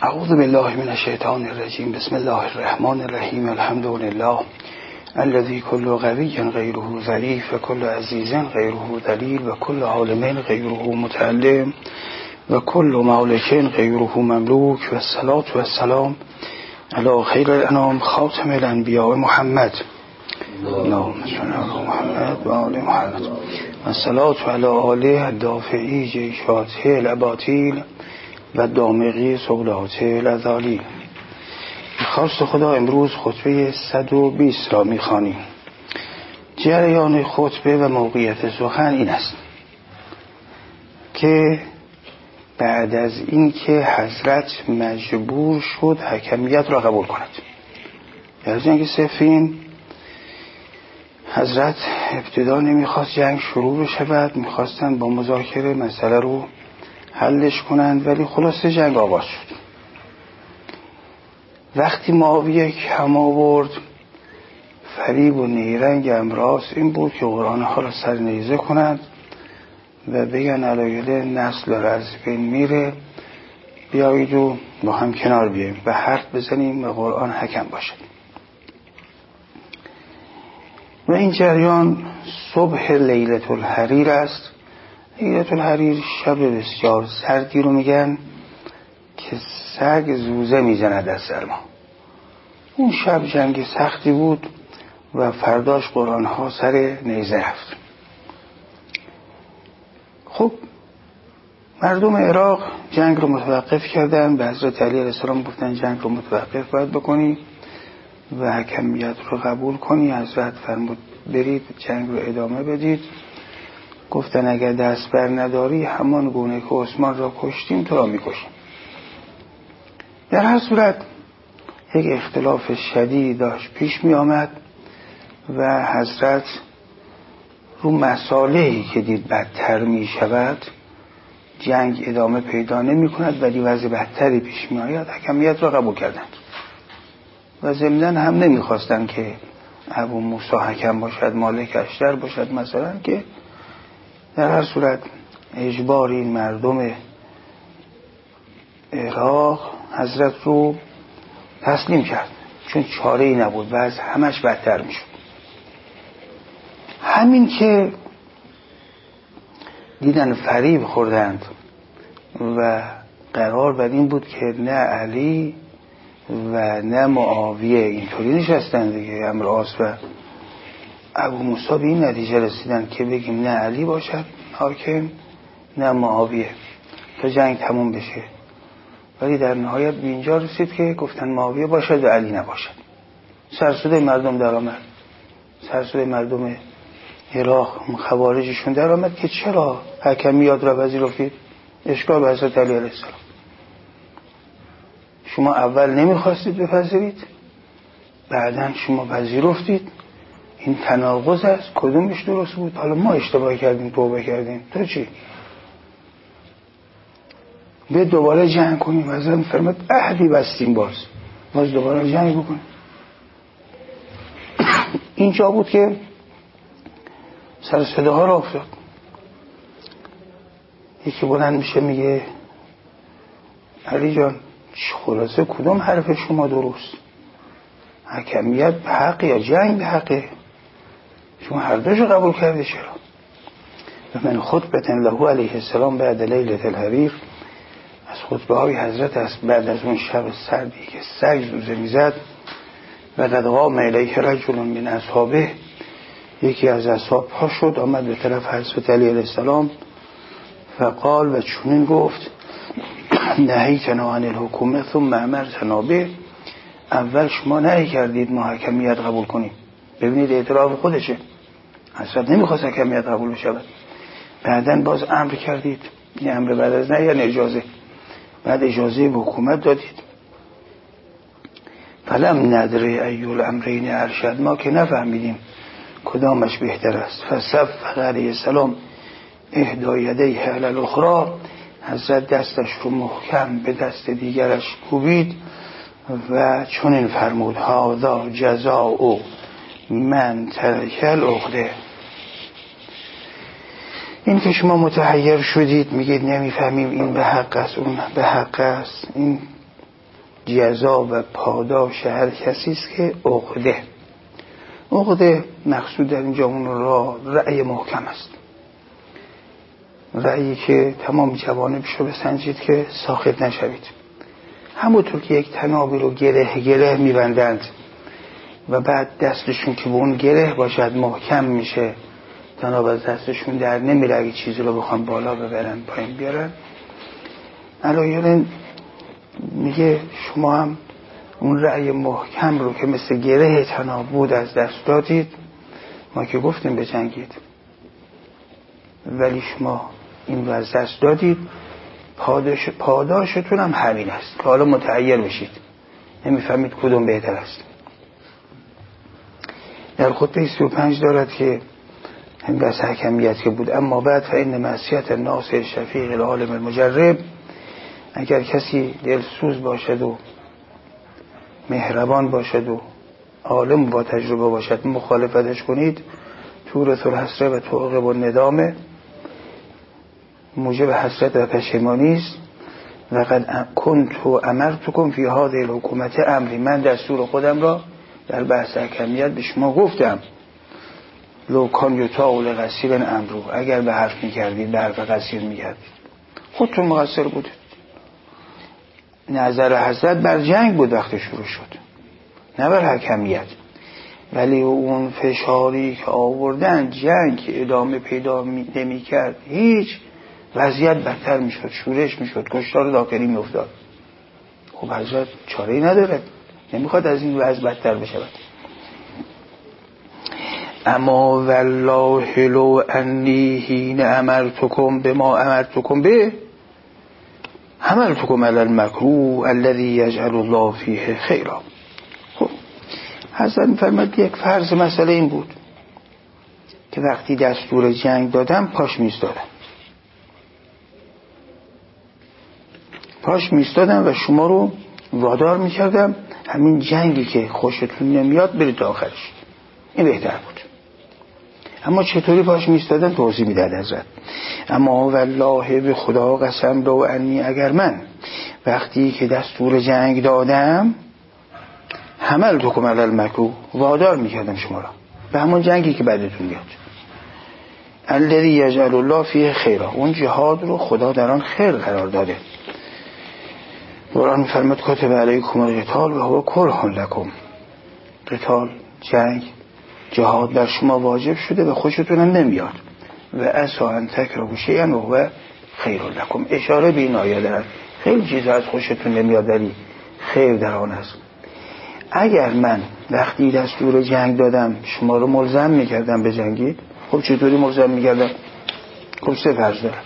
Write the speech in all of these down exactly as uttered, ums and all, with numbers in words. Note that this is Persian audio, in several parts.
اعوذ بالله من الشیطان الرجیم. بسم الله الرحمن الرحیم. الحمد لله الذي كل قوی غیره ضعیف و کل عزیز غیره ذلیل و کل عالم غیره متعلم و کل مالک غیره مملوک و الصلاة و السلام علی خیر الانام خاتم الانبیاء محمد اللهم صل علی محمد و آل محمد و الصلاة علی آله الدافعی جیشاته الاباطیل و دامغی سبلاته الازالی. خواست خدا امروز خطبه صد و بیست را می‌خوانیم. جریان خطبه و موقعیت سخن این است که بعد از این که حضرت مجبور شد حکمیت را قبول کند، در جنگ صفین حضرت ابتدا نمیخواست جنگ شروع بشود، میخواستن با مذاکره مسئله رو حلش کنند، ولی خلاصه جنگ آغاز شد. وقتی معاویه کم آورد، فریب و نیرنگ امراض این بود که قرآن ها را سرنیزه کنند و بگن علایل نسل را از بین میره، بیایید و با هم کنار بیاییم و حرف بزنیم و قرآن حکم باشد. و این جریان صبح لیلة الحریر است. لیلة الحریر شب بسیار سردی رو میگن که سگ زوزه میزند از سرما. اون شب جنگ سختی بود و فرداش قرآن ها سر نیزه رفت. خب مردم عراق جنگ رو متوقف کردن، به حضرت علی علیه السلام گفتن جنگ رو متوقف باید بکنی و حکمیت رو قبول کنی. حضرت فرمود برید جنگ رو ادامه بدید. گفتن اگر دست بر نداری همان گونه که عثمان را کشتیم تو را میکشیم. در هر صورت یک اختلاف شدید داشت پیش می آمد و حضرت رو مسائلی که دید بدتر می شود جنگ ادامه پیدا نمی کند ولی وضع بدتری پیش می آید، حکمیت را قبول کردند و ضمناً هم نمی خواستند که ابو موسی حکم باشد، مالک اشتر باشد مثلا، که در هر صورت اجبار این مردم عراق حضرت رو تسلیم کرد چون چاره ای نبود و از همش بدتر می شد. همین که دیدن فریب خوردند و قرار بر این بود که نه علی و نه معاویه اینطوری نشستن دیگه، امر آس و ابو موسی به این نتیجه رسیدن که بگیم نه علی باشد حاکم نه معاویه تا جنگ تموم بشه، ولی در نهایت به اینجا رسید که گفتن معاویه باشد و علی نباشد. سرسوده مردم در آمد، سرسوده مردم عراق خوارجشون در آمد که چرا حکمیت را پذیرفتید؟ اشکال به حضرت علی علیه السلام. شما اول نمیخواستید بپذیرید، بعداً شما پذیرفتید. این تناقض است، کدومش درست بود؟ حالا ما اشتباه کردیم، توبه کردیم، تو چی؟ به دوباره جنگ کنیم. حضرت فرمود عهدی بستیم، باز باز دوباره جنگ بکنیم. اینجا بود که سر صداها را افتاد. یکی بلند میشه میگه علی جان خلاصه کدوم حرف شما درست؟ حکمیت به حق یا جنگ به حقه؟ شما هر دوشو قبول کرده چرا؟ و من خطبه له علیه السلام بعد لیلة الحریر، از خطبه های حضرت است بعد از اون شب سردی که سگ زوزه میزد. و قد قام الیه رجل من اصحابه، یکی از اصحاب پا شد آمد به طرف حضرت علی علیه السلام فقال و چونین گفت نهیتنا عن الحکومه ثم امرتنا به، اول شما نهی کردید ما حکمیت قبول کنیم. ببینید اعتراف خودشه، حضرت نمیخواست حکمیت قبول بشود، بعدن باز امر کردید. این امر بعد از نه یعنی اجازه، بعد اجازه به حکومت دادید. فلم ندره ایول امرین ارشد، ما که نفهمیدیم کدامش بهتر است. فصفق علیه السلام احدی یدیه علی الاخری، حضرت دستش رو محکم به دست دیگرش کوبید و چنین فرمود هذا جزاء من ترک العقده، این که شما متحیر شدید میگید نمیفهمیم این به حق است اون به حق است، این جزا و پاداش هر کسی است که عقده عقده مقصود در اینجا اون را رأی محکم است، رأیی که تمام جوانبش رو بسنجید که ساخط نشوید. همونطور که یک تنابی رو گره گره میبندند و بعد دستشون که به اون گره باشد محکم میشه، تناب از دستشون در نمیره اگه چیزی رو بخوام بالا ببرن پایین بیارن. علایالن میگه شما هم اون رأی محکم رو که مثل گره تناب بود از دست دادید. ما که گفتیم بجنگید ولی شما این رو از دست دادید، پاداش پاداشتون هم همین است که حالا متعیر بشید، نمیفهمید کدوم بهتر است. در خطبه سی و پنج دارد که این بس حکمیت که بود، اما بعد فإن معصیت الناصر الشفیق العالم المجرب، اگر کسی دلسوز باشد و مهربان باشد و عالم با تجربه باشد مخالفتش کنید، تورث الحسره و توعقب الندامه، موجب حسرت و پشیمانی است. و قد کنت امرتکم فی هذه الحکومت امری، من دستور خودم را در بحث حکمیت به شما گفتم. لو کان یطاع لقصیر امرو، اگر به حرف میکردید به حرف قصیر میکردید خودتون مقصر بودید. نظر حضرت بر جنگ بود وقتی شروع شد، نه بر حکمیت. ولی اون فشاری که آوردن، جنگ که ادامه پیدا نمی کرد، هیچ وضعیت بدتر می شد، شورش می شد، کشتار داخلی می افتاد. خب حضرت چاره‌ای نداره، نمیخواد از این وضع بدتر بشود. اما والله لو انی حین امرتکم بما امرتکم به حملتکم علی المکروه الذی یجعل الله فیه خیرا. خب حضرت می‌فرماید یک فرض مسئله این بود که وقتی دستور جنگ دادم پاش می‌ایستادم پاش می‌ایستادم و شما رو وادار می‌کردم همین جنگی که خوشتون نمیاد برید تا آخرش، این بهتر بود. اما چطوری پاش می‌ایستادن توضیح میداد حضرت. اما والله به خدا قسم لو انی، اگر من وقتی که دستور جنگ دادم حملتکم علی المکروه، وادار میکردم شما را به همون جنگی که بعدتون میاد، الذی یجعل الله فیه خیرا، اون جهاد رو خدا در آن خیر قرار داده. قرآن می‌فرماید کتب علیکم القتال و هو کره لکم، قتال جنگ جهاد بر شما واجب شده و خوشتون هم نمیاد. و عسی ان تکرهوا شیئا و هو خیر لکم، اشاره به این آیه دارد خیلی چیزا از خوشتون نمیاد ولی خیر در آن است. اگر من وقتی دستور جنگ دادم شما رو ملزم میکردم به جنگید، خب چطوری ملزم میکردم؟ خب سه فرض دارم.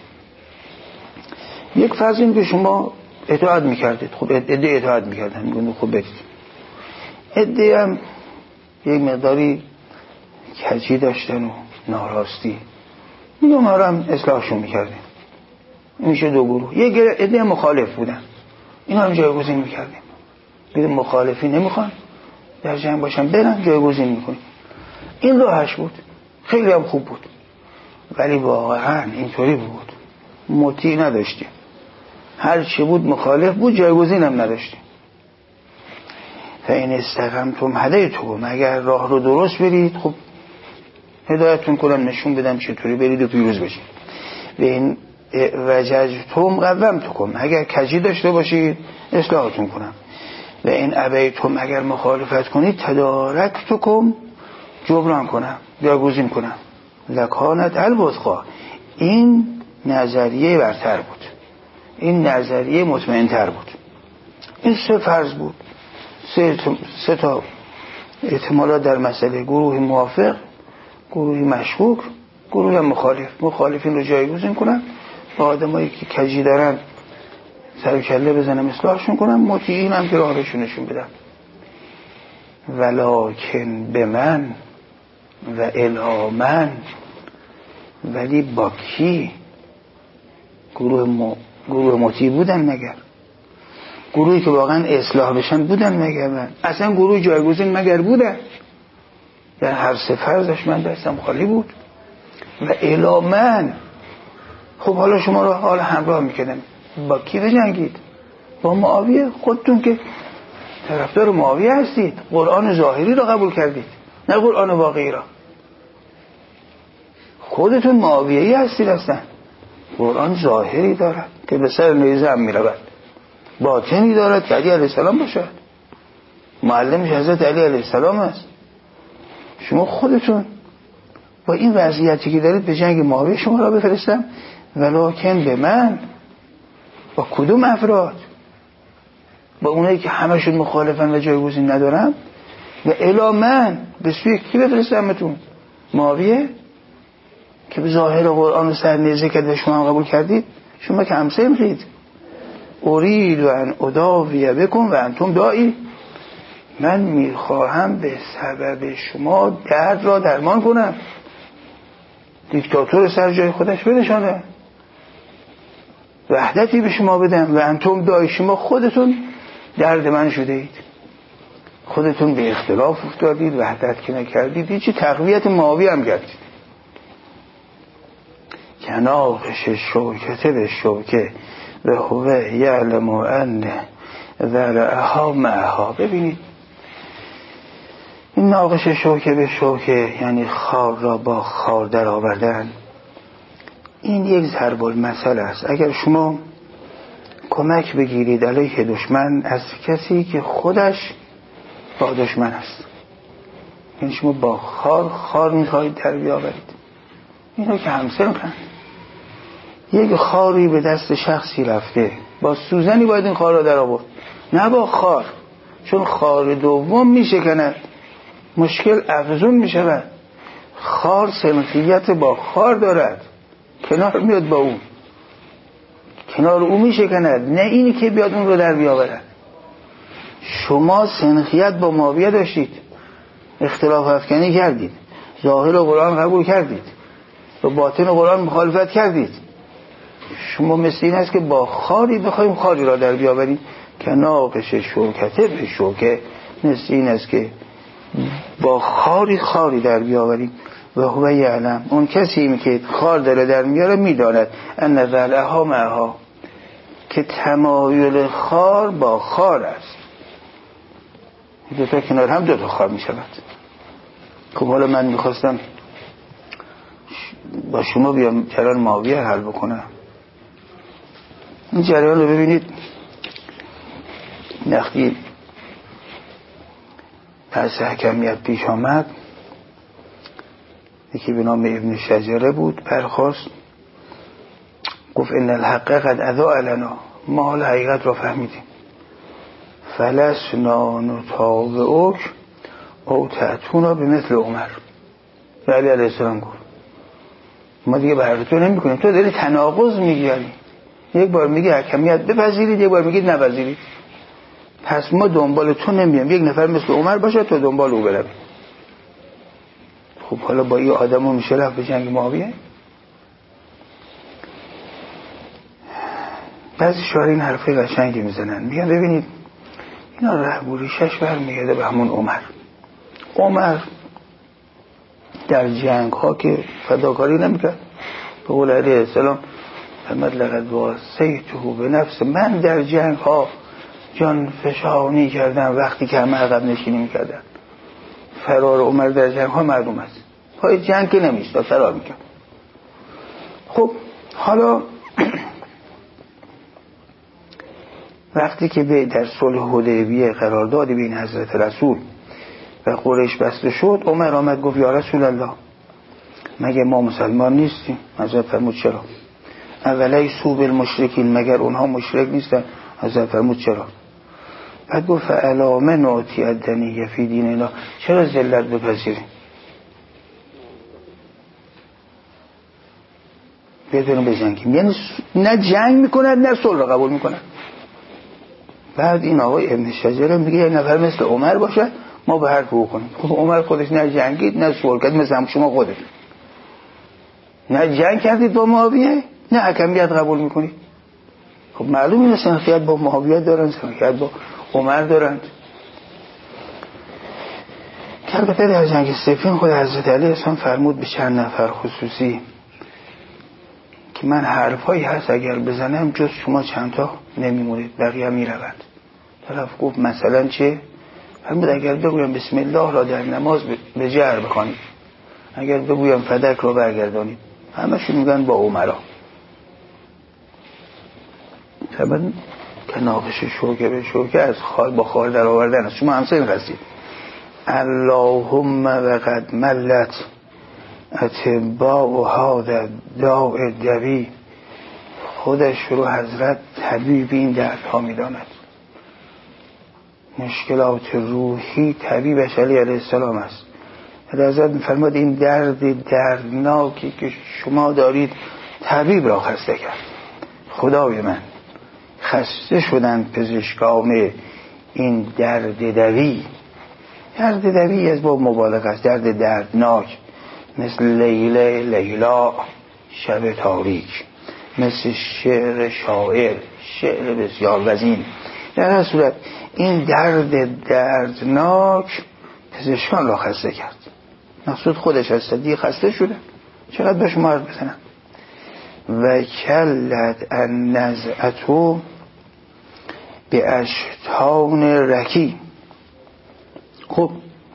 یک فرض این که شما اطاعت میکردید، خب عده اطاعت میکردن، میگن خب برید. عده هم یک مقداری کجی داشتن و ناراستی، میگم ما هم اصلاحشون میکردیم. این میشه دو گروه. یک عده مخالف بودن، اینا هم جایگزین میکردیم. میگم مخالفی نمیخوان در جنگ باشن برن، جایگزین میکنیم. این راهش بود، خیلی هم خوب بود. ولی واقعا اینطوری بود، مطیع نداشتیم، هر چی بود مخالف بود، جایگزین هم نداشتیم. فإن استقمتم هدیتکم، اگر راه رو درست برید خب هدایتتون کنم، نشون بدم چطوری برید و پیروز بشید. و این وججتم قومتکم، اگر کجی داشته باشید اصلاحتون کنم. و این ابیتم، اگر مخالفت کنید تدارکتکم، جبران کنم، جایگزین کنم. لکانت الوثقا، این نظریه برتر بود، این نظریه مطمئن تر بود. این سه فرض بود، سه, سه تا احتمالات در مسئله: گروه موافق، گروه مشکوک، گروه مخالف. مخالفین رو جایگزین کنم، با آدمایی که کجی دارن سر و کله بزنم اصلاحشون کنم، مطیعین هم که راهشون نشون بدم. ولکن به من و الی من، ولی با کی؟ گروه م... گروه مطیع بودن مگر؟ گروهی که واقعا اصلاح بشن بودن مگر؟ من اصلا گروه جایگزین مگر بودن؟ در هر سه فرضش من دستم خالی بود. و الی من، خب حالا شما رو حالا همراه میکنم، با کی بجنگید؟ با معاویه. خودتون که طرفدار معاویه هستید، قرآن ظاهری را قبول کردید نه قرآن واقعی را. خودتون معاویه‌ای هستید هستن. قرآن ظاهری دارد که به سر نیزه هم میرود، باطنی دارد که علی علیه السلام باشد، معلمش حضرت علی علیه السلام است. شما خودتون با این وضعیتی که دارید به جنگ معاویه شما را بفرستم، ولکن به من، با کدوم افراد؟ با اونایی که همشون مخالفن و جایگزین ندارم؟ و الی من، به سوی کی بفرستمتون؟ معاویه که به ظاهر قرآن سر نیزه کرد و شما هم قبول کردید؟ شما که همسه میخید. ارید و ان اداویه بکن و انتم دائی، من میخواهم به سبب شما درد را درمان کنم، دیکتاتور سر جای خودش بنشانه، وحدتی به شما بدم و انتم دائی، شما خودتون درد من شده اید، خودتون به اختلاف افتادید، وحدت که نکردید، هیچی تقویت معاویه هم کردید. کناقش شوکته به شوکه و هوه یعلم ان ذرعها معها. ببینید این ناقش شوکه به شوکه یعنی خار را با خار در آوردن، این یک ضرب المثل است. اگر شما کمک بگیرید علیه دشمن از کسی که خودش با دشمن است، یعنی شما با خار خار میخواهید در بیاورید، اینا که همسر کن. یک خاری به دست شخصی رفته، با سوزنی باید این خار را در آورد، نه با خار، چون خار دوم میشکند، مشکل افزون میشود. خار سنخیت با خار دارد، کنار میاد با اون، کنار اون میشکند، نه اینی که بیاد اون رو در بیاورد. شما سنخیت با معاویه داشتید، اختلاف افکنی کردید، ظاهر قرآن قبول کردید، با باطن قرآن مخالفت کردید. شما مثل این است که با خاری بخوایم خاری را در بیاوریم، که ناقش شوکته به شوکه، مثل این است که با خاری خاری در بیاوریم. و هو یعلم، اون کسی که خار داره در میاره میداند ان ذلها معها، که تمایل خار با خار است، دو تا کنار هم دو تا خار می شود. خب حالا من میخواستم با شما بیام جریان معاویه حل بکنم. این جریان رو ببینید، وقتی پس حکمیت پیش آمد، یکی به نام ابن شجره بود، برخواست گفت ان الحق قد اضاء لنا، ما حال حقیقت را فهمیدیم، فلسنا نتابعک او تأتونا به مثل عمر. علی علیه السلام گفت ما دیگه به حرف تو نمی کنیم، تو داری تناقض میگیری، یک بار میگی حکمیت بپذیرید، یک بار میگی نپذیرید، پس ما دنبال تو نمیم، یک نفر مثل عمر باشه تو دنبال او بروی. خب حالا با این آدم ها میشه رفت به جنگ معاویه؟ بعضی شعر این حرفه قشنگی میزنن، میگن ببینید اینا رهبوریشش برمیگرده به همون عمر. عمر در جنگ ها که فداکاری نمیکرد، به قول علیه السلام فرمود لقد واسیته به نفس، من در جنگ ها جان فشانی کردم وقتی که همه عقب نشینی میکردن. فرار عمر در جنگ ها معلوم است، پای جنگ که نمیست، فرار میکرد. خب حالا وقتی که به در صلح حدیبیه قرارداد بین حضرت رسول و قریش بسته شد، عمر آمد گفت یا رسول الله مگه ما مسلمان نیستیم؟ حضرت فرمود چرا؟ اولیسوا بالمشرکین، مگر اونها مشرک نیستن؟ حضرت فرمود چرا؟ بعد گفت فعلامه نعطی الدنیه فی دیننا، چرا ذلت بپذیریم؟ بدون بجنگیم، یعنی نه جنگ میکنند نه صلح را قبول میکنند. بعد این آقای ابن شجره میگه یه نفر مثل عمر باشه ما به حرف او کنیم. خب عمر خودش نه جنگید نه صلح کرد، مثل هم شما خودت نه جنگ کردید با معاویه نه حکمیت قبول میکنید. خب معلوم اینه سنخیت با معاویه دارن، سنخیت با عمر دارند. که البته در جنگ صفین خود حضرت علی اصلا فرمود به چند نفر خصوصی که من حرفایی هست اگر بزنم جز شما چندتا نمیمونید، بقیه میروند. طرف گفت مثلا چه؟ فرمود اگر بگویم بسم الله را در نماز به جهر بخوانید، اگر بگویم فدک را برگردانید. همشون میگن با عمرا. طبعا که ناقش شوکه به شوکه از خال با خال در آوردن است. شما همسه هستید. اللهم وقد ملت اتباع و هذا داء دوی. خودش رو حضرت طبیب این دردها میداند. مشکلات روحی طبیبش علی علیه السلام است. حضرت میفرماد این درد دردناکی که شما دارید طبیب را خسته کرد. خدای من، خسته شدن پزشکان این درد دوی. درد دوی از با مبالغه است، درد دردناک، مثل لیله لیلا شب تاریک، مثل شعر شاعر شعر بسیار وزین. در هر صورت این درد دردناک پزشکان را خسته کرد. مقصود خودش هست، دیگه خسته شده. چقدر به شما حرف بزنم. و کلت النزعتو به اشتان رکی. خب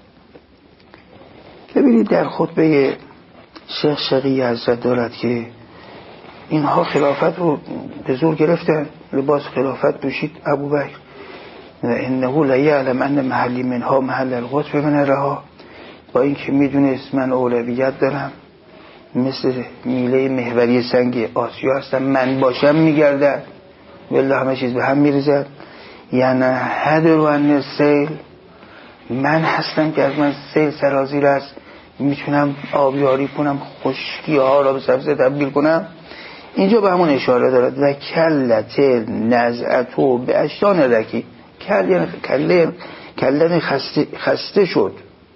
ببینید در خطبه شیخ شقی حضرت دارد که اینها خلافت رو به زور گرفتن، لباس خلافت پوشید ابوبکر و انه لا یعلم ان محلی منها محل القطب من رها. با اینکه میدونست من اولویت دارم، مثل میله محوری سنگ آسیا هستم، من باشم میگردن والله همه چیز به هم میریزد. یعنی هدر و ان سیل، من هستم که از من سیل سرازیر است، میتونم آبیاری کنم، خشکی ها را به سبزه تبدیل کنم. اینجا به همون اشاره دارد. و کلت نزعتو به اشتان رکی. کل یعنی کله کله خسته, خسته شد.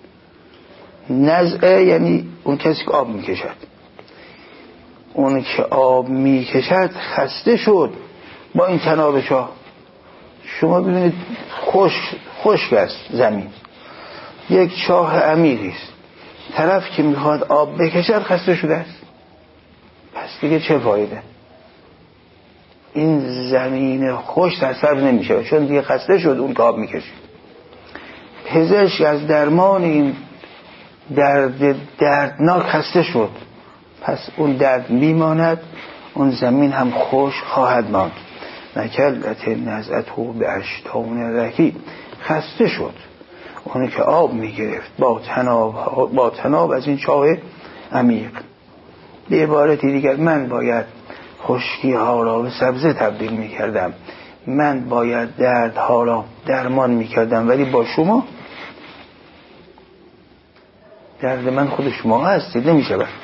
نزعه یعنی اون کسی که آب میکشد، اون که آب میکشد خسته شد با این تنابش ها. شما ببینید خشک خشک است زمین، یک چاه عمیقی است، طرف که میخواد آب بکشد خسته شده است، پس دیگه چه فایده؟ این زمین خشک تصرف نمیشه چون دیگه خسته شد اون که آب میکشید. پزشک از درمان این درد دردناک خسته شد، پس اون درد میماند، اون زمین هم خشک خواهد ماند. نکلت نزعتو به اشتان رکی. خسته شد اونی که آب میگرفت با تناب, با تناب از این چاه عمیق. به عبارتی دیگر من باید خشکی ها را به سبزه تبدیل میکردم، من باید درد ها را درمان میکردم، ولی با شما درد من خود شما هستید، نمیشه بر.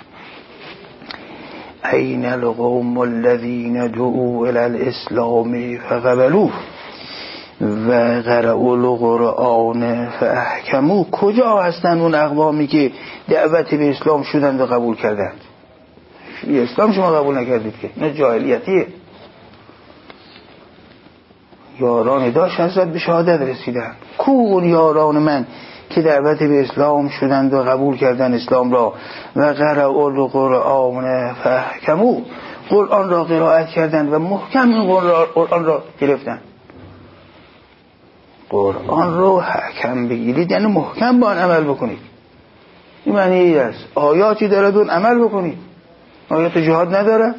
این القوم الذین دعوا الی الاسلام فقبلوه و قرأوا القرآن فاحکموه. کجا هستند اون اقوامی که دعوت به اسلام شدند و قبول کردند؟ اسلام شما قبول نکردید که نه جاهلیتیه. یاران داشت حضرت به شهادت رسیدن. کو اون یاران من که دعوت به اسلام شدند و قبول کردند اسلام را؟ و قرأوا القرآن فاحکموه، قرآن را قرائت کردند و محکم این قرآن را گرفتند. قرآن رو حکم بگیرید یعنی محکم با آن عمل بکنید. این معنی است. آیاتی دارد اون عمل بکنید. آیات جهاد ندارد،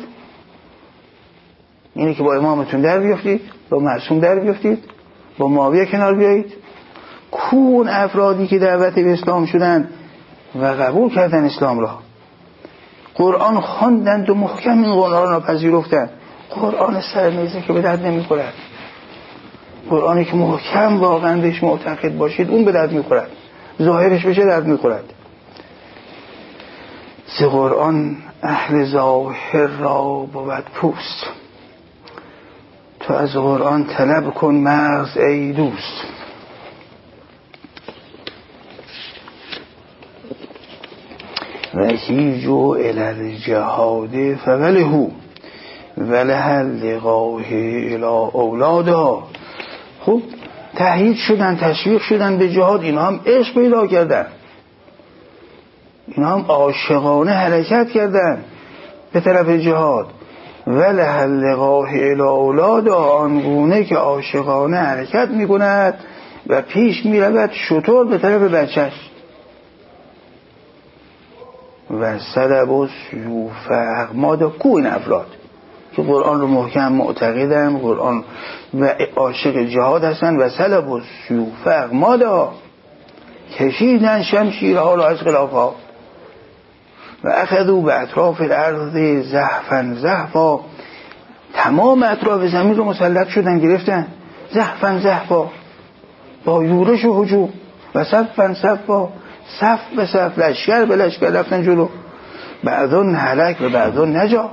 اینی که با امامتون در بیافتید، با معصوم در بیافتید، با معاویه کنار بیایید. کون افرادی که دعوت به اسلام شدند و قبول کردن اسلام را، قرآن خواندند و محکم این قرآن را پذیرفتند. قرآن سرمیزه که به درد نمیخورد، قرآنی که محکم واقعا بهش معتقد باشید اون به درد میخورد. ظاهرش به چه درد میخورد؟ ز قرآن اهل ظاهر را بود پوست، تو از قرآن طلب کن مغز ای دوست. و هیجو الی الجهاد فولهو ولهل لقاه الی اولادها. خب تهیید شدن، تشویق شدن به جهاد، اینا هم عشق پیدا کردن، اینا هم عاشقانه حرکت کردن به طرف جهاد. وله لقاه الی اولاد، آنگونه که عاشقانه حرکت میکند و پیش میرود شتر به طرف بچهش. و سلب و سیوف اغماد، کو این افراد که قرآن رو محکم معتقدن، قرآن و عاشق جهاد هستن. و سلب و سیوف اغماد، کشیدن شمشیرها را از خلافها. و اخذوا به اطراف الارض زحفا زحفا، تمام اطراف زمین رو مسلط شدن، گرفتن. زحفا زحفا، با یورش و هجوم. و صفا صفا، صف به صف، لشکر به لشکر رفتن جلو. بعضون هلک و بعضون نجا.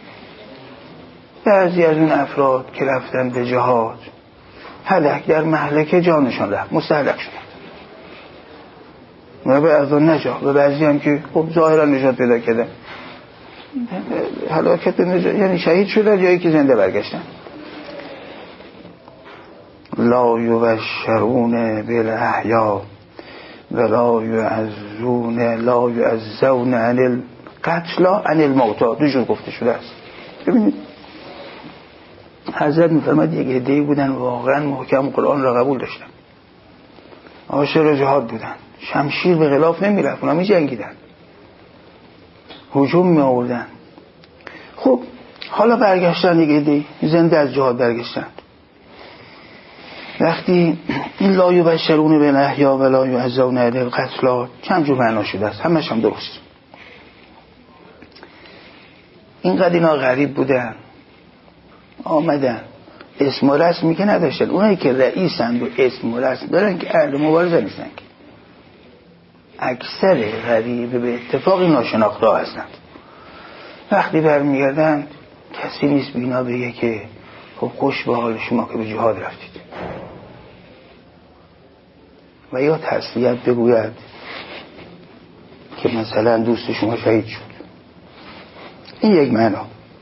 بعضی از اون افراد که رفتن به جهاد هلک، در مهلکه جانشان رفت، مستهلک شدن. و بعضون نجا، و بعضی هم که خب ظاهرا نجات پیدا کردن، هلاکت به نجات، یعنی شهید شدن یا یکی زنده برگشتن. لا یبشرون بالاحیا ولا یعزون لا یعزون عن القتل عن الموتى. دو جور گفته شده است. ببینید حضرت میفرماد یک عده‌ای بودن واقعا محکم قرآن را قبول داشتن، عاشق جهاد بودن، شمشیر به غلاف نمیرفت، اونا می جنگیدن، هجوم می آوردن. خب حالا برگشتن یک عده‌ای زنده از جهاد برگشتن. وقتی این لا یبشرون بالاحیا ولا یعزون علی القتل چند جور معنا شده است، همش هم درست. اینقدر اینا غریب بودن، آمدن اسم و رسمی که نداشتن. اونایی که رئیسند و اسم و رسم دارن که اهل مبارزه نیستن، که اکثر غریب به اتفاقی ناشناخته هستند. وقتی برمیگردن کسی نیست بینا بگه که خب خوش به حال شما که به جهاد رفتید، و یا تسلیت بگوید که مثلا دوست شما شهید شد. این یک معنا.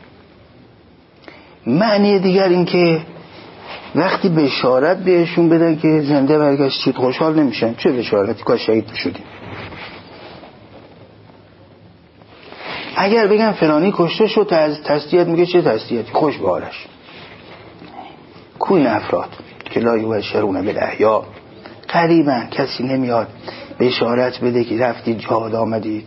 معنی دیگر این که وقتی بشارت بهشون بدن که زنده برگشتید خوشحال نمیشن. چه بشارتی؟ که شهید شدیم. اگر بگن فلانی کشته شد از تسلیت میگه چه تسلیتی، خوش به حالش. کوین افراد که لا یبشرون بالاحیا، قریبا کسی نمیاد بشارت بده که رفتید جهاد آمدید،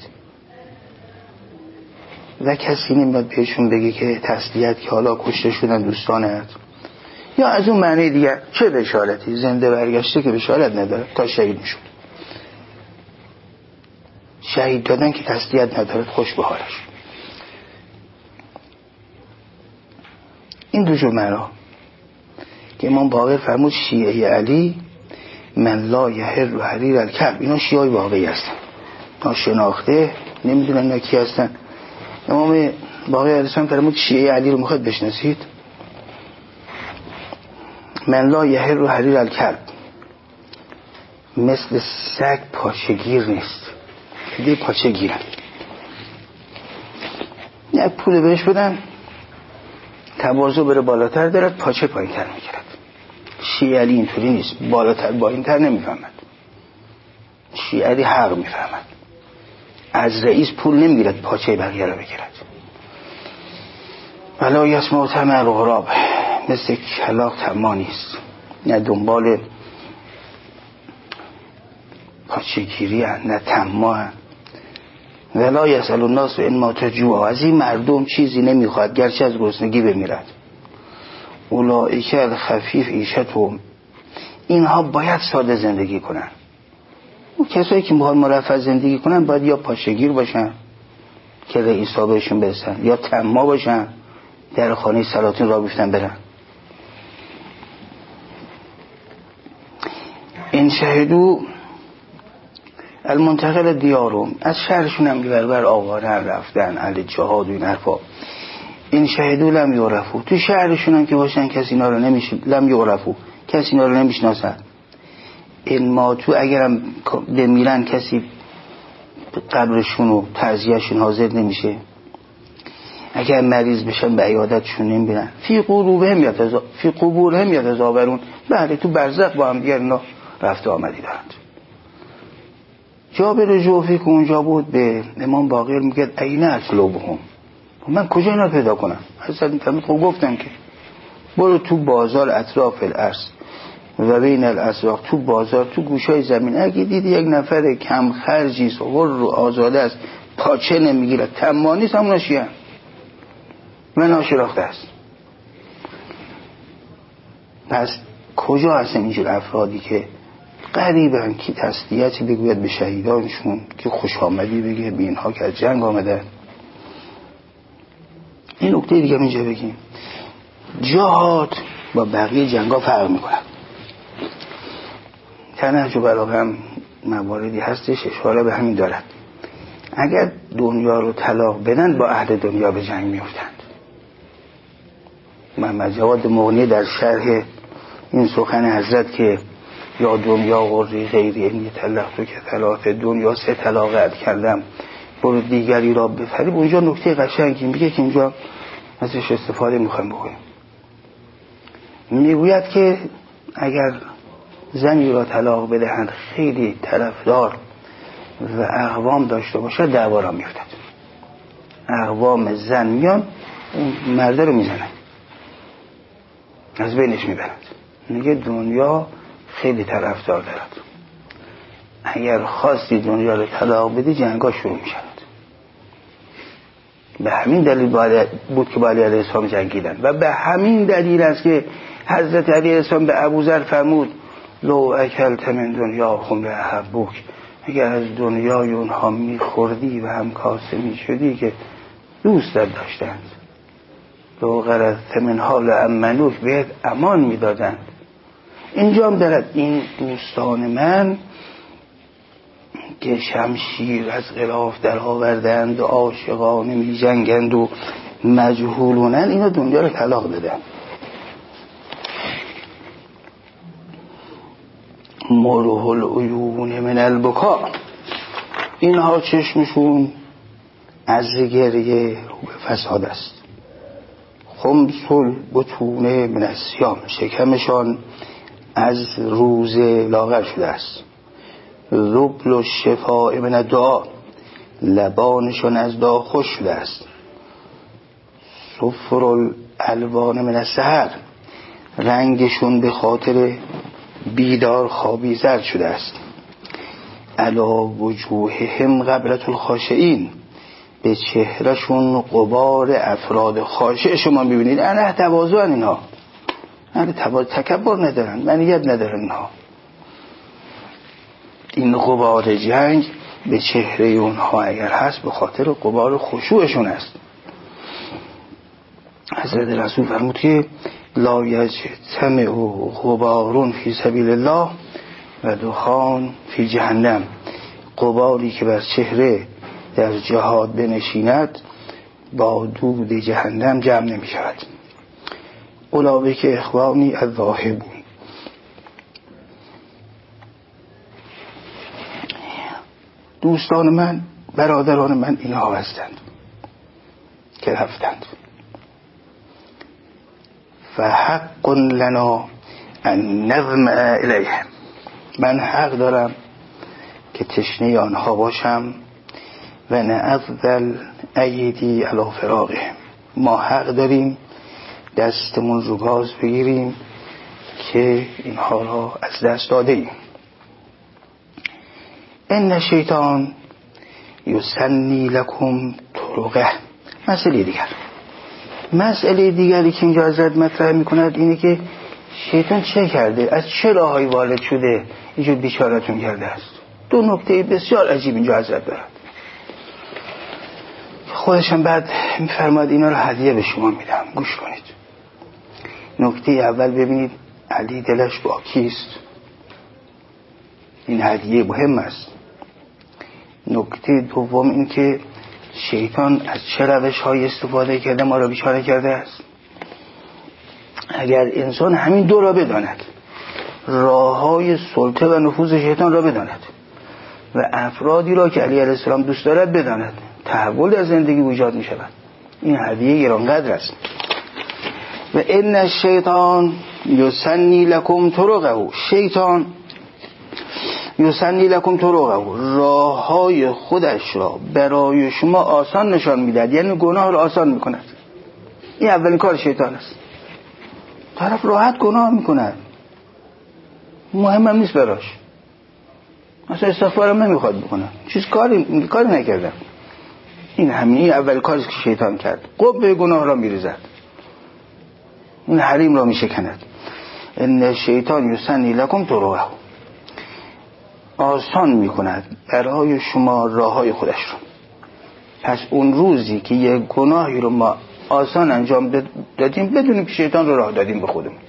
و کسی نمیاد بهشون بگه که تسلیت که حالا کشته شدن دوستانت. یا از اون معنی دیگر چه بشارتی، زنده برگشته که بشارت نداره، تا شهید میشد. شهید دادن که تسلیت نداره، خوش به حالش. این دو جور معنا که امام باقر فرمود شیعه علی من لا یحر و حریر الکلب. اینا شیعه واقعی هستن، ناشناخته، نمیدونن اینا کی هستن. امام باقر علیه السلام فرمود شیعه علی رو میخواد بشناسید، من لا یحر و حریر الکلب، مثل سگ پاچگیر نیست. دی پاچگیرن، یک پول بهش بدن تواضع بره بالاتر دارد، پاچه پایین تر میگیرد. شیعه علی اینطوری نیست، بالاتر با این تر نمیفهمد. شیعه علی حق میفهمد، از رئیس پول نمیگیرد پاچه بقیه رو بگیرد. ولا یسمع طمع الغراب، مثل کلاغ طماع نیست، نه دنبال پاچه گیری نه طماع. ولا یسأل الناس ان مات جوعا، از این مردم چیزی نمیخواد گرچه از گرسنگی بمیرد. اولئک الخفیف عیشتهم، اینها باید ساده زندگی کنن. اون کسایی که میخوان مرفه زندگی کنن باید یا پاچگیر باشن که رئیسا بهشون برسن، یا طماع باشن در خانه سلاطین را بیفتن برن. این شهدو المنتقل دیارم، از شهرشون هم بربر آوارن رفتن اهل جهاد و این حرفا. این شهدو لم یعرفو، تو شهرشون هم که باشن کسی اینا رو نمیشه، لم یعرفو، کسی اینا رو نمیشناسن. این ما تو اگرم بمیرن کسی قبرشون و تعزیهشون حاضر نمیشه، اگر مریض بشن به عیادتشون نمیبینن. فی قبورهم یتزا فی قبورهم یتزاورون، بله تو برزخ با هم دیگر اینا رفته آمدی دارند. جابر جوفی که اونجا بود به امام باقر میگه عین اطلبهم، من کجا اینا پیدا کنم؟ حضرت فرمود خب گفتم که برو تو بازار اطراف الارض و بین الاسواق، تو بازار تو گوشای زمین، اگه دیدی یک نفر کم خرجی است، غر و آزاده است، پاچه نمیگیره، طماع نیست، همونا شیعه و ناشناخته است. پس کجا هستن اینجور افرادی که قریبن که تسلیتی بگوید به شهیدانشون، که خوش آمدی بگه به اینها که از جنگ آمدن؟ این نکته دیگه اینجا بگیم، جهاد با بقیه جنگا فرق میکنن. تنهج و بلاغه هم مواردی هستش اشاره به همین دارد. اگر دنیا رو طلاق بدن با اهل دنیا به جنگ میفتند. محمد جواد مغنی در شرح این سخن حضرت که یا دنیا غری غیری اینی طلاق تو که طلاق دنیا سه طلاقت کردم برو دیگری را بفریب، اونجا نکته قشنگی میگه که اینجا ازش استفاده میخوایم بکنیم. میگوید که اگر زنی را طلاق بدهند خیلی طرفدار و اقوام داشته باشه دعوا را میفتد. اقوام زن میان اون مرده رو میزنن، از بینش میبرند. میگه دنیا خیلی طرفدار دارد، اگر خواستی دنیا رو طلاق بدی جنگا شروع میشد. به همین دلیل بود که با علی علیه السلام جنگیدن و به همین دلیل است که حضرت علی علیه السلام به ابوذر فرمود لو اکلت من دنیا خم به احبوک، اگر از دنیای اونها میخوردی و هم کاسه میشدی که دوست داشتند. لو غرضت منها لامنوک، بهت امان میدادند. اینجا هم دارد این دوستان من که شمشیر از غلاف در آوردند و عاشقانه می جنگند و مجهولونن، اینا دنیا رو طلاق دادن. مروح العیون من البکا، اینها چشمشون از گریه رو به فساد است. خمسل بطونه من الصیام، شکمشان از روزه لاغر شده است. ذبل الشفاء من الدعا، لبانشان از دعا خوش شده است. صفر الالوان من السحر، رنگشون به خاطر بیدار خوابی زرد شده است. علی وجوههم غبرة الخاشعین، به چهرهشون غبار افراد خاشع شما میبینید. اهل تواضع اینها، اهل تکبر ندارن، منیت ندارن اینها. این غبار جنگ به چهره اونها اگر هست به خاطر غبار خشوعشون است. حضرت رسول فرمود که لا یجتمع غبار فی سبیل الله و دخان فی جهنم، غباری که بر چهره در جهاد بنشیند با دود جهنم جمع نمی شود. اولئک اخوانی الذاهبون، دوستان من، برادران من اینها هستند که رفتند. فحق لنا ان نظمع الیهم، من حق دارم که تشنه آنها باشم. و نعذل ایدی علی فراقهم، ما حق داریم دستمون رو گاز بگیریم که اینها را از دست داده ایم. ان شیطان یسنی لکم طرقه. مسئله دیگر مسئله دیگری که اینجا حضرت مطرح میکند اینه که شیطان چه کرده، از چه راهی وارد شده اینجا بیچارتون کرده است. دو نکته بسیار عجیب اینجا حضرت دارد. خودشم بعد میفرماد اینا رو هدیه به شما میدم، گوش کنید. نکته اول ببینید علی دلش با کیست، این هدیه مهم است. نکته دوم این که شیطان از چه روش های استفاده کرده ما را بیچاره کرده است. اگر انسان همین دو را بداند، راه های سلطه و نفوذ شیطان را بداند و افرادی را که علی علیه السلام دوست دارد بداند، تحول در زندگی ایجاد می شود. این هدیه گرانقدر است. و ان الشیطان یسنی لکم طرقه، شیطان یسنی لکم طرقه، راه های خودش را برای شما آسان نشان میدهد، یعنی گناه را آسان میکند. این اولین کار شیطان است. طرف راحت گناه میکند، مهم هم نیست براش، مثلا استغفارم نمیخواد بکنه، چیز کاری کاری نکردم. این همین اول کاری که شیطان کرد، قبه گناه را میریزد، این حریم را میشکند. ان شیطان یسنی لکم طرقه، آسان میکند برای شما راه های خودش را. پس اون روزی که یک گناهی رو ما آسان انجام دادیم، بدونیم که شیطان رو راه دادیم به خودمون.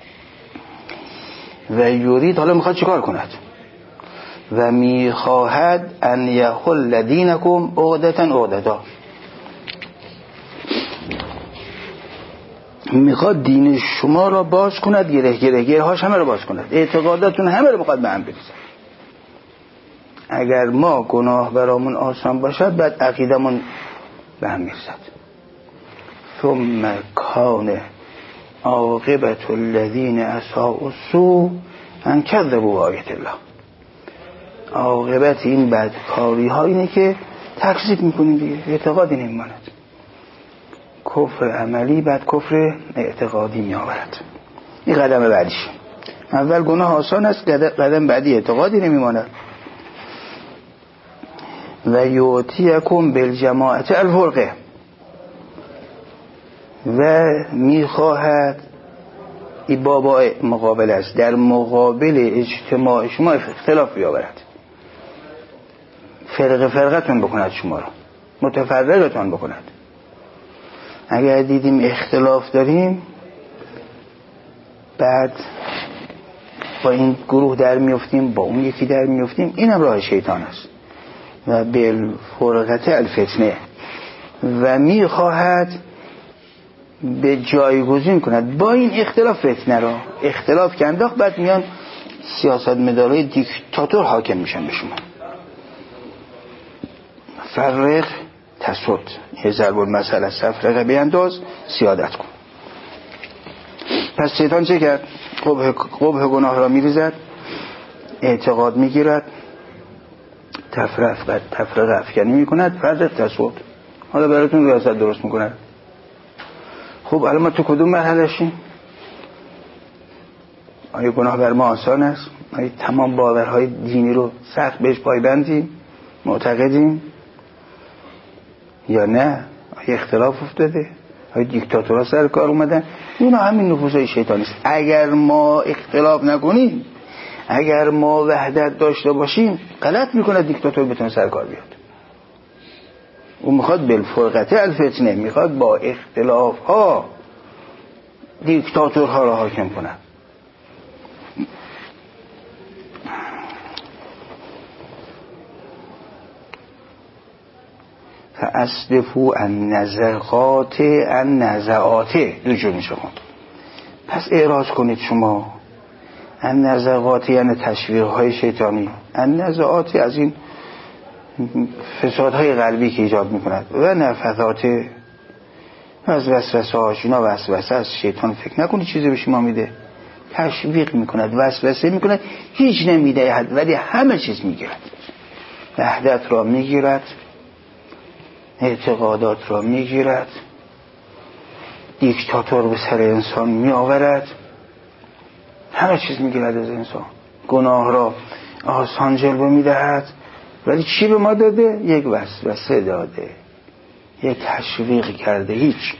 و یورید، حالا میخواد چیکار کند؟ و میخواهد ان یحل دینکم عقدة عقدة، میخواد دین شما را باز کند، گره گره گره هاش همه را باز کند، اعتقاداتون همه را میخواد به هم بریزد. اگر ما گناه برامون آسان باشد، بعد عقیدمون به هم میرزد. ثم کان عاقبت الذین اساءوا السوء ان کذبوا آیات الله، عاقبت این بدکاری ها اینه که تکذیب میکنیم دیگه، اعتقادی نمیماند. کفر عملی بعد کفر اعتقادی میآورد. این قدم بعدیش. اول گناه آسان است، قدم بعدی اعتقادی نمیماند. و یؤتیکم بالجماعة الفرقه، و میخواهد، این بابا مقابل است، در مقابل اجتماع شما اختلاف بیاورد، فرقه فرقتون بکند، شما را متفرقتون بکند. اگر دیدیم اختلاف داریم، بعد با این گروه در میفتیم، با اون یکی در میفتیم، اینم راه شیطان است. و بالفرقة الفتنه، و میخواهد به جایگزین کند با این اختلاف فتنه را. اختلاف که انداخت، بعد میان سیاست مدارای دیکتاتور حاکم میشن به شما. فرق تسود، یه ضرب المثل است، تفرقه بینداز سیادت کن. پس شیطان چه کرد؟ قبح, قبح گناه را میریزد، اعتقاد میگیرد، تفرقه تفرقه افکنی میکند، فرق تسود. حالا براتون ریاست درست میکند. خب الان ما تو کدوم مرحله شیم؟ آیا گناه بر ما آسان است؟ آیا تمام باورهای دینی رو سخت بهش پایبندیم، معتقدیم، یا نه؟ آیا اختلاف افتاده؟ آیا دیکتاتورها سر کار اومدن؟ اینا همین نفوذهای شیطانی است. اگر ما اختلاف نکنیم، اگر ما وحدت داشته باشیم، غلط میکنه دیکتاتور بتونه سر کار بیاد. او میخواد بالفرقة الفتنه، میخواد با اختلاف ها دیکتاتورها را حاکم کنه. فاصدفوا النزغات النزعات، دو جور میشه خوند. پس اعراض کنید شما. النزغات یعنی تشویق های شیطانی، النزعات از این فسادهای قلبی که ایجاد میکند، و نفثات از وسوسه هاش. اینا وسوسه از شیطان، فکر نکنید چیزی به شما میده، تشویق میکند، وسوسه میکند، هیچ نمیده ولی همه چیز میگیرد. وحدت را میگیرد، اعتقادات را میگیرد، دیکتاتور به سر انسان میآورد، همه چیز میگیرد از انسان. گناه را آسان جلوه میدهد، ولی چی به ما داده؟ یک وسوسه داده، یک تشویق کرده. هیچ.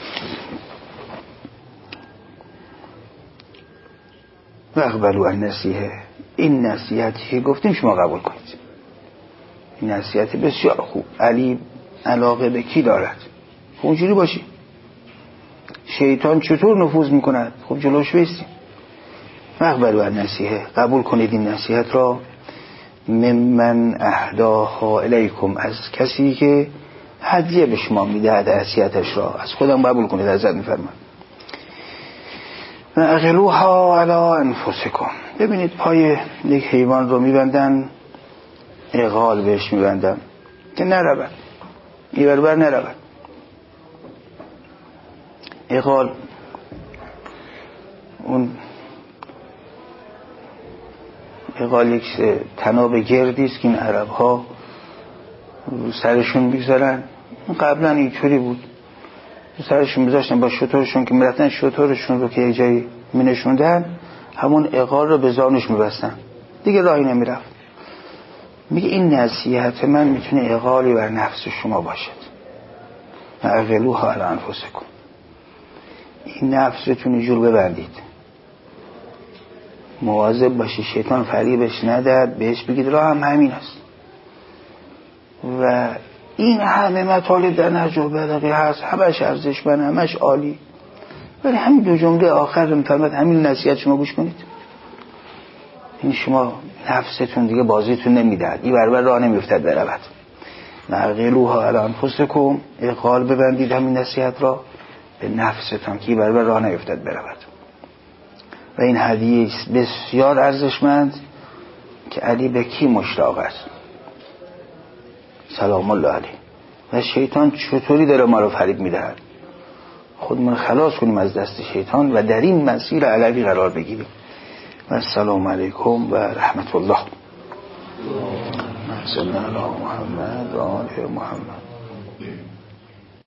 و اقبلوا النصیحه، این نصیحتی که گفتیم شما قبول کنید. این نصیحت بسیار خوب. علی علاقه به کی دارد؟ خب اونجوری باشی. شیطان چطور نفوذ میکند؟ خب جلوش بیستیم. و اقبلوا النصیحه، قبول کنید این نصیحت را. ممن اهداها الیکم، از کسی که هدیه به شما میدهد نصیحتش را، از خودم قبول کنید. حضرت میفرماید و اغلوها علی انفسکم. ببینید پای یک حیوان رو میبندن، اغال بهش میبندن که نرود، این بر نرود. اغال اون اقال یک تناب گردی است که این عرب ها سرشون میگذارن. قبلا اینطوری بود، سرشون میذاشتن با شترشون که میرفتن شترشون رو که یه جایی مینشوندن همون اقال رو به زانوش میبستن دیگه راهی نمیرفت. میگه این نصیحت من میتونه اقالی بر نفس شما باشد. اغلوها علی انفسکم، این نفستون جور ببندید، مواظب باشی شیطان فریبش ندهد، بهش بگید راه هم همین است. و این همه مطالب در نهج البلاغه هست، همش ارزشمند، همش عالی، ولی همین دو جمله آخر رو میفرماد همین نصیحت شما گوش کنید. این شما نفستون دیگه بازیتون نمیدهد، این برابر راه نمیفتد برود. نعقلوها علی انفسکم، اقال ببندید همین نصیحت را به نفستان که برابر راه نمیفتد برود. و این هدیه بسیار ارزشمند که علی به کی مشتاق است؟ سلام الله علیه. و شیطان چطوری داره ما رو فریب میدهد؟ خودمون خلاص کنیم از دست شیطان و در این مسیر علوی قرار بگیریم. و السلام علیکم و رحمت الله. صلی الله علی محمد و آل محمد.